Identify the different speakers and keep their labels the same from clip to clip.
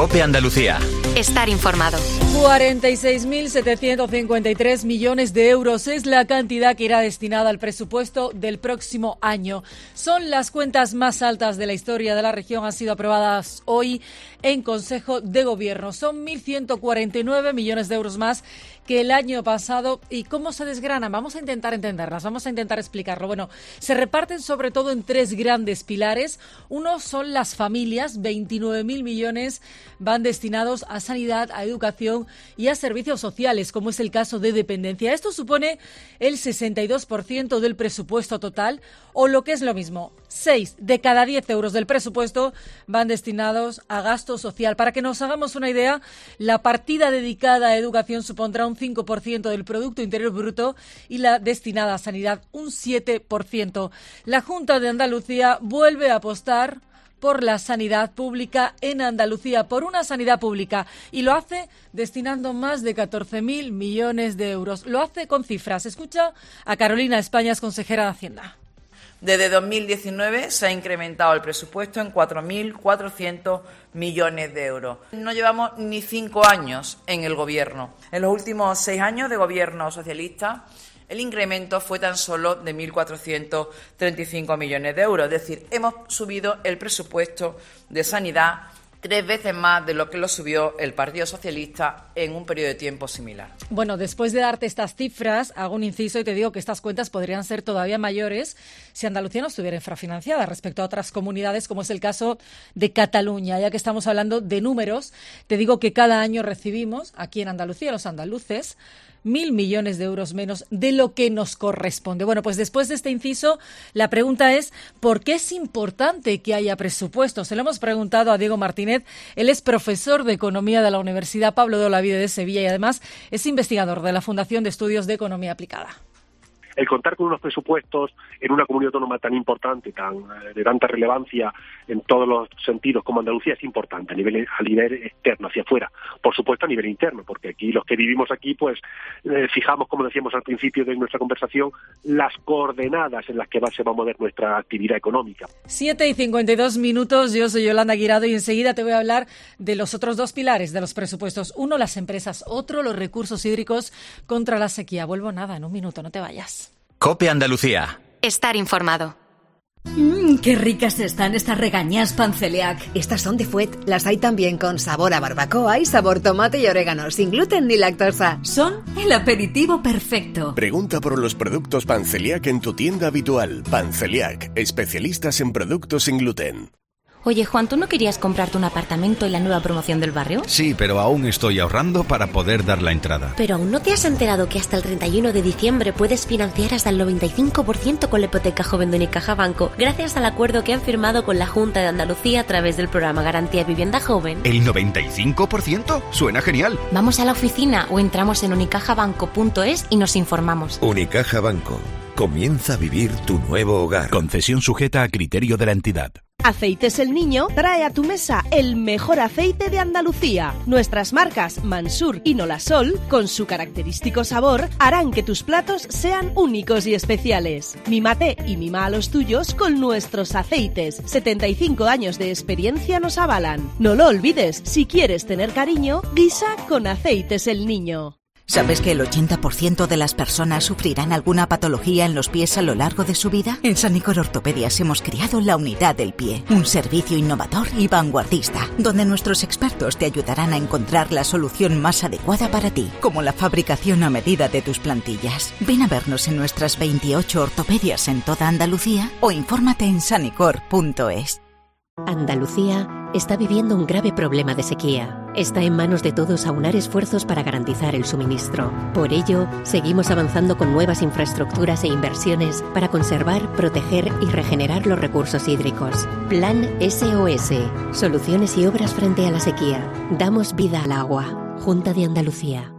Speaker 1: COPE Andalucía.
Speaker 2: Estar informado.
Speaker 3: 46.753 millones de euros es la cantidad que irá destinada al presupuesto del próximo año. Son las cuentas más altas de la historia de la región. Han sido aprobadas hoy en Consejo de Gobierno. Son 1.149 millones de euros más que el año pasado. ¿Y cómo se desgranan? Vamos a intentar entenderlas, vamos a intentar explicarlo. Bueno, se reparten sobre todo en tres grandes pilares. Uno son las familias, 29.000 millones van destinados a sanidad, a educación y a servicios sociales, como es el caso de dependencia. Esto supone el 62% del presupuesto total, o lo que es lo mismo, 6 de cada 10 euros del presupuesto van destinados a gasto social. Para que nos hagamos una idea, la partida dedicada a educación supondrá un 5% del Producto Interior Bruto y la destinada a sanidad un 7%. La Junta de Andalucía vuelve a apostar por la sanidad pública en Andalucía, por una sanidad pública, y lo hace destinando más de 14.000 millones de euros. Lo hace con cifras. Escucha a Carolina Españas, consejera de Hacienda.
Speaker 4: Desde 2019 se ha incrementado el presupuesto en 4.400 millones de euros. No llevamos ni 5 años en el Gobierno. En los últimos 6 años de Gobierno socialista, el incremento fue tan solo de 1.435 millones de euros. Es decir, hemos subido el presupuesto de sanidad 3 veces más de lo que lo subió el Partido Socialista en un periodo de tiempo similar.
Speaker 3: Bueno, después de darte estas cifras, hago un inciso y te digo que estas cuentas podrían ser todavía mayores si Andalucía no estuviera infrafinanciada respecto a otras comunidades, como es el caso de Cataluña. Ya que estamos hablando de números, te digo que cada año recibimos aquí en Andalucía, los andaluces, 1.000 millones de euros menos de lo que nos corresponde. Bueno, pues después de este inciso, la pregunta es ¿por qué es importante que haya presupuesto? Se lo hemos preguntado a Diego Martínez. Él es profesor de Economía de la Universidad Pablo de Olavide de Sevilla y además es investigador de la Fundación de Estudios de Economía Aplicada.
Speaker 5: El contar con unos presupuestos en una comunidad autónoma tan importante, de tanta relevancia en todos los sentidos como Andalucía es importante a nivel externo, hacia afuera. Por supuesto a nivel interno, porque aquí los que vivimos aquí, pues fijamos, como decíamos al principio de nuestra conversación, las coordenadas en las que se va a mover nuestra actividad económica.
Speaker 3: 7:52, yo soy Yolanda Guirado y enseguida te voy a hablar de los otros dos pilares de los presupuestos. Uno, las empresas, otro, los recursos hídricos contra la sequía. Vuelvo en un minuto, no te vayas.
Speaker 1: COPE Andalucía.
Speaker 2: Estar informado.
Speaker 6: ¡Qué ricas están estas regañas Panceliac!
Speaker 7: Estas son de Fuet. Las hay también con sabor a barbacoa y sabor tomate y orégano, sin gluten ni lactosa.
Speaker 6: Son el aperitivo perfecto.
Speaker 8: Pregunta por los productos Panceliac en tu tienda habitual. Panceliac, especialistas en productos sin gluten.
Speaker 9: Oye, Juan, ¿tú no querías comprarte un apartamento en la nueva promoción del barrio?
Speaker 10: Sí, pero aún estoy ahorrando para poder dar la entrada.
Speaker 11: ¿Pero aún no te has enterado que hasta el 31 de diciembre puedes financiar hasta el 95% con la hipoteca joven de Unicaja Banco, gracias al acuerdo que han firmado con la Junta de Andalucía a través del programa Garantía Vivienda Joven?
Speaker 10: ¿El 95%? Suena genial.
Speaker 9: Vamos a la oficina o entramos en unicajabanco.es y nos informamos.
Speaker 12: Unicaja Banco. Comienza a vivir tu nuevo hogar.
Speaker 13: Concesión sujeta a criterio de la entidad.
Speaker 14: Aceites El Niño trae a tu mesa el mejor aceite de Andalucía. Nuestras marcas Mansur y Nolasol, con su característico sabor, harán que tus platos sean únicos y especiales. Mímate y mima a los tuyos con nuestros aceites. 75 años de experiencia nos avalan. No lo olvides, si quieres tener cariño, guisa con Aceites El Niño.
Speaker 15: ¿Sabes que el 80% de las personas sufrirán alguna patología en los pies a lo largo de su vida? En Sanicor Ortopedias hemos creado la Unidad del Pie, un servicio innovador y vanguardista, donde nuestros expertos te ayudarán a encontrar la solución más adecuada para ti, como la fabricación a medida de tus plantillas. Ven a vernos en nuestras 28 ortopedias en toda Andalucía o infórmate en sanicor.es.
Speaker 11: Andalucía está viviendo un grave problema de sequía. Está en manos de todos aunar esfuerzos para garantizar el suministro. Por ello, seguimos avanzando con nuevas infraestructuras e inversiones para conservar, proteger y regenerar los recursos hídricos. Plan SOS. Soluciones y obras frente a la sequía. Damos vida al agua. Junta de Andalucía.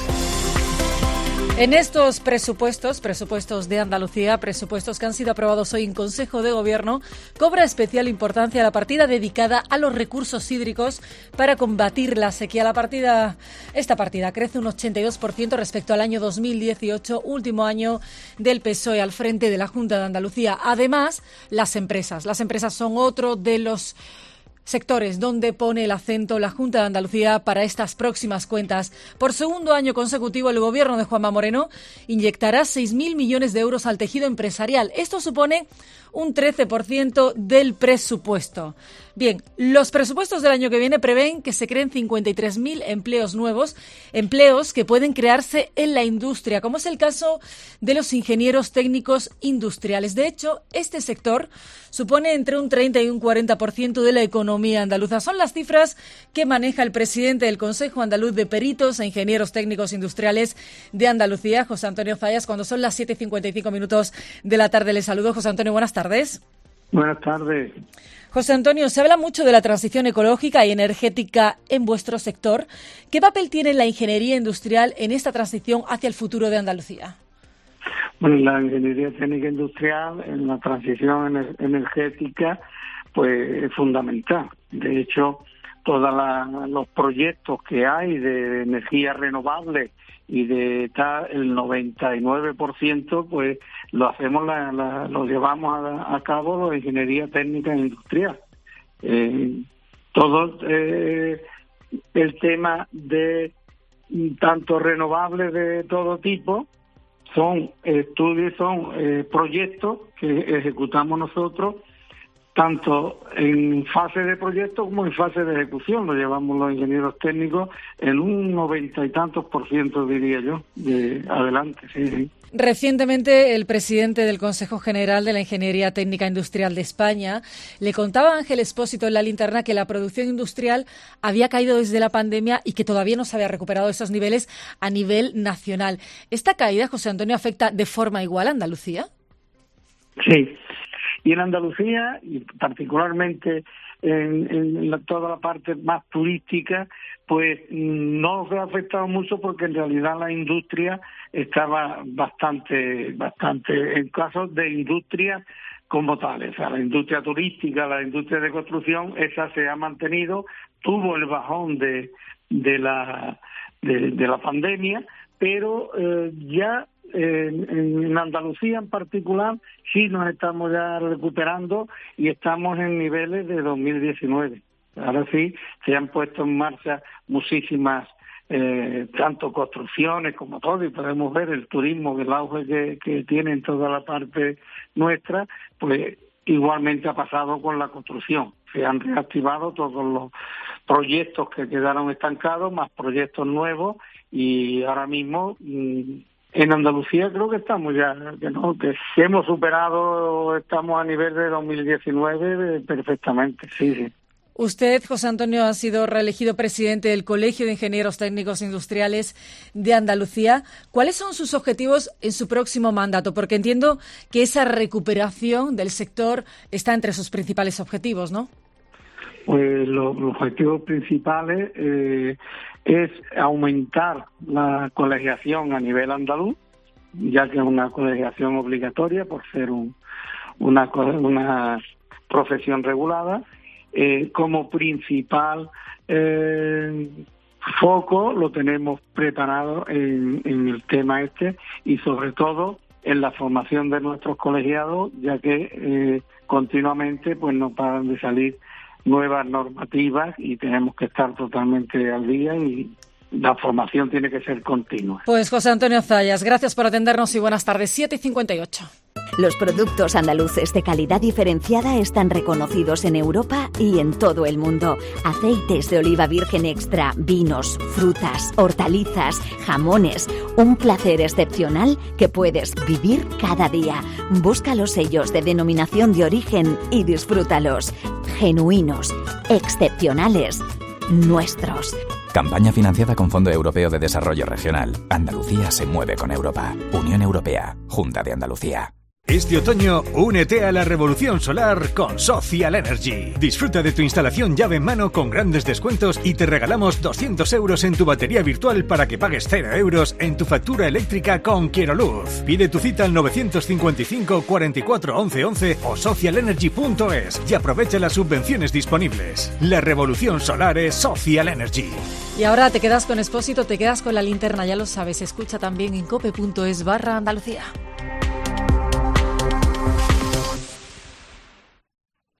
Speaker 3: En estos presupuestos de Andalucía, presupuestos que han sido aprobados hoy en Consejo de Gobierno, cobra especial importancia la partida dedicada a los recursos hídricos para combatir la sequía. Esta partida crece un 82% respecto al año 2018, último año del PSOE al frente de la Junta de Andalucía. Además, las empresas son otro de los Sectores donde pone el acento la Junta de Andalucía para estas próximas cuentas. Por segundo año consecutivo, el Gobierno de Juanma Moreno inyectará 6.000 millones de euros al tejido empresarial. Esto supone un 13% del presupuesto. Bien, los presupuestos del año que viene prevén que se creen 53.000 empleos nuevos, empleos que pueden crearse en la industria, como es el caso de los ingenieros técnicos industriales. De hecho, este sector supone entre un 30 y un 40% de la economía andaluza. Son las cifras que maneja el presidente del Consejo Andaluz de Peritos e Ingenieros Técnicos Industriales de Andalucía, José Antonio Zayas, cuando son las 7:55 de la tarde. Les saludo, José Antonio, buenas tardes.
Speaker 16: Buenas tardes.
Speaker 3: José Antonio, se habla mucho de la transición ecológica y energética en vuestro sector. ¿Qué papel tiene la ingeniería industrial en esta transición hacia el futuro de Andalucía?
Speaker 16: Bueno, la ingeniería técnica industrial en la transición energética pues es fundamental. De hecho, todos los proyectos que hay de energía renovable y de tal, el 99% pues lo hacemos, lo llevamos a cabo la ingeniería técnica industrial. Todo el tema de tanto renovables de todo tipo son estudios, son proyectos que ejecutamos nosotros tanto en fase de proyecto como en fase de ejecución. Lo llevamos los ingenieros técnicos en un 90 y tantos %, diría yo, de adelante. Sí.
Speaker 3: Recientemente, el presidente del Consejo General de la Ingeniería Técnica Industrial de España le contaba a Ángel Expósito en La Linterna que la producción industrial había caído desde la pandemia y que todavía no se había recuperado esos niveles a nivel nacional. ¿Esta caída, José Antonio, afecta de forma igual a Andalucía?
Speaker 16: Sí. Y en Andalucía, y particularmente en toda la parte más turística, pues no se ha afectado mucho porque en realidad la industria estaba bastante en casos de industria como tales. O sea, la industria turística, la industria de construcción, esa se ha mantenido, tuvo el bajón de la pandemia, pero ya en Andalucía en particular sí nos estamos ya recuperando y estamos en niveles de 2019. Ahora sí se han puesto en marcha muchísimas tanto construcciones como todo, y podemos ver el turismo, el auge que tiene en toda la parte nuestra, pues igualmente ha pasado con la construcción. Se han reactivado todos los proyectos que quedaron estancados, más proyectos nuevos, y ahora mismo en Andalucía creo que estamos ya, que hemos superado, estamos a nivel de 2019 perfectamente, sí.
Speaker 3: Usted, José Antonio, ha sido reelegido presidente del Colegio de Ingenieros Técnicos Industriales de Andalucía. ¿Cuáles son sus objetivos en su próximo mandato? Porque entiendo que esa recuperación del sector está entre sus principales objetivos, ¿no?
Speaker 16: Pues los objetivos principales es aumentar la colegiación a nivel andaluz, ya que es una colegiación obligatoria por ser una profesión regulada. Como principal foco lo tenemos preparado en el tema y sobre todo en la formación de nuestros colegiados, ya que continuamente pues no paran de salir nuevas normativas y tenemos que estar totalmente al día, y la formación tiene que ser continua.
Speaker 3: Pues José Antonio Zayas, gracias por atendernos y buenas tardes. 7:58.
Speaker 17: Los productos andaluces de calidad diferenciada están reconocidos en Europa y en todo el mundo. Aceites de oliva virgen extra, vinos, frutas, hortalizas, jamones. Un placer excepcional que puedes vivir cada día. Busca los sellos de denominación de origen y disfrútalos. Genuinos, excepcionales, nuestros.
Speaker 18: Campaña financiada con Fondo Europeo de Desarrollo Regional. Andalucía se mueve con Europa. Unión Europea. Junta de Andalucía.
Speaker 19: Este otoño, únete a la revolución solar con Social Energy. Disfruta de tu instalación llave en mano con grandes descuentos y te regalamos 200 euros en tu batería virtual para que pagues 0 euros en tu factura eléctrica con Quieroluz. Pide tu cita al 955 44 11 11 o socialenergy.es y aprovecha las subvenciones disponibles. La revolución solar es Social Energy.
Speaker 3: Y ahora te quedas con Expósito, te quedas con La Linterna, ya lo sabes, escucha también en cope.es/Andalucía.